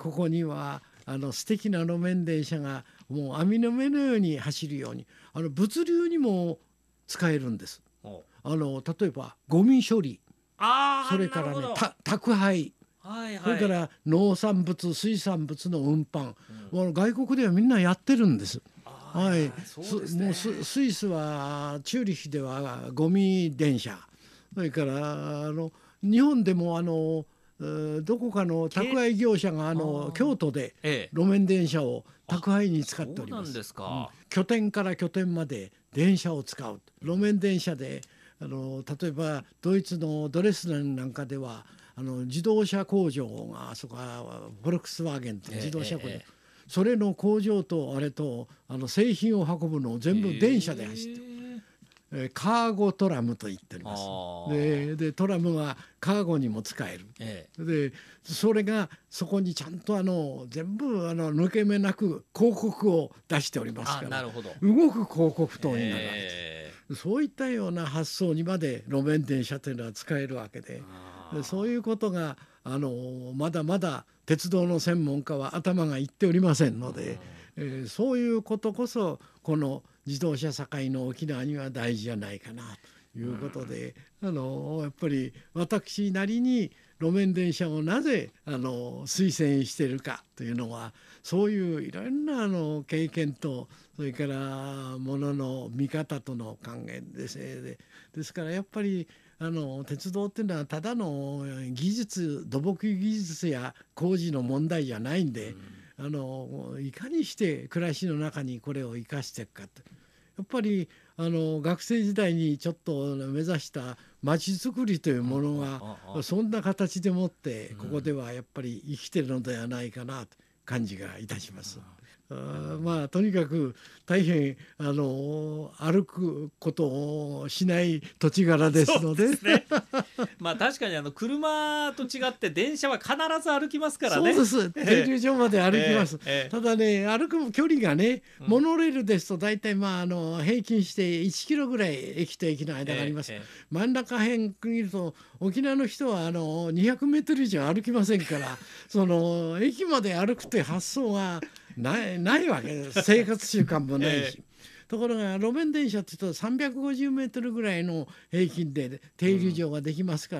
ここには素敵な路面電車がもう網の目のように走るように物流にも使えるんです。例えばゴミ処理、それからね宅配、それから農産物水産物の運搬、外国ではみんなやってるんです。はい、もうスイスはチューリッヒではゴミ電車、それから日本でもどこかの宅配業者が京都で路面電車を宅配に使っております。 そうなんですか。 拠点から拠点まで電車を使う。路面電車で例えばドイツのドレスデンなんかでは自動車工場がそこはフォルクスワーゲンって自動車工場、それの工場とあれと製品を運ぶのを全部電車で走ってる、カーゴトラムと言っております。でトラムはカーゴにも使える、でそれがそこにちゃんと全部抜け目なく広告を出しておりますから、動く広告塔になるわけです。そういったような発想にまで路面電車というのは使えるわけで、そういうことがまだまだ鉄道の専門家は頭がいっておりませんので、そういうことこそこの自動車社会の沖縄には大事じゃないかなということで、やっぱり私なりに路面電車をなぜ推薦しているかというのは、そういういろんな経験とそれからものの見方との関係ですね。ですからやっぱり鉄道っていうのはただの技術土木技術や工事の問題じゃないんで、いかにして暮らしの中にこれを生かしていくかと。やっぱり学生時代にちょっと目指した街づくりというものがそんな形でもってここではやっぱり生きてるのではないかなと感じがいたします。とにかく大変歩くことをしない土地柄ですので、 確かに車と違って電車は必ず歩きますからね。 そうです。停留所まで歩きます。ただね、歩く距離がね、モノレールですと大体平均して1キロぐらい駅と駅の間があります。真ん中辺見ると沖縄の人は200メートル以上歩きませんから、その駅まで歩くという発想がないわけです。生活習慣もないし。ところが路面電車って言うと350メートルぐらいの平均で停留所ができますから、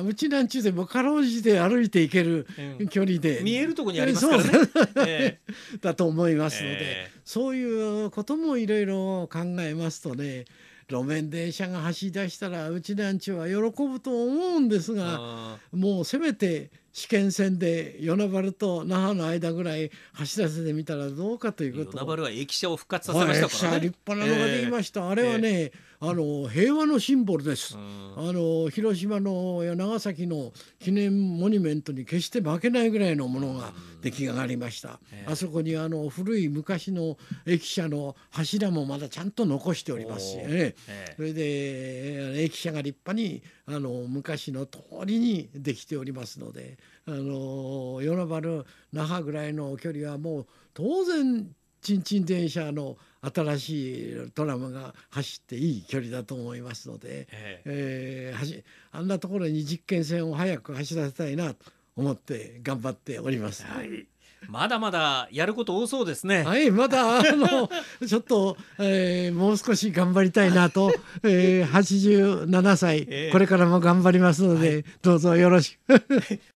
うちなんちゅうでもかろうじて歩いていける距離で、 見えるところにありますからね。 だと思いますので、そういうこともいろいろ考えますとね、路面電車が走り出したらうちなんちは喜ぶと思うんですが、もうせめて試験線で与那原と那覇の間ぐらい走らせてみたらどうかということを。 与那原は駅舎を復活させましたからね。 立派なのができました。あれはね、平和のシンボルです。広島のや長崎の記念モニュメントに決して負けないぐらいのものが出来上がりました。あそこに古い昔の駅舎の柱もまだちゃんと残しておりますしね。それで駅舎が立派に昔の通りにできておりますので、与那原那覇ぐらいの距離はもう当然ちんちん電車の新しいトラムが走っていい距離だと思いますので、あんなところに実験線を早く走らせたいなと思って頑張っております。 まだまだやること多そうですね。 まだちょっと、もう少し頑張りたいなと、87歳、これからも頑張りますので、どうぞよろしく。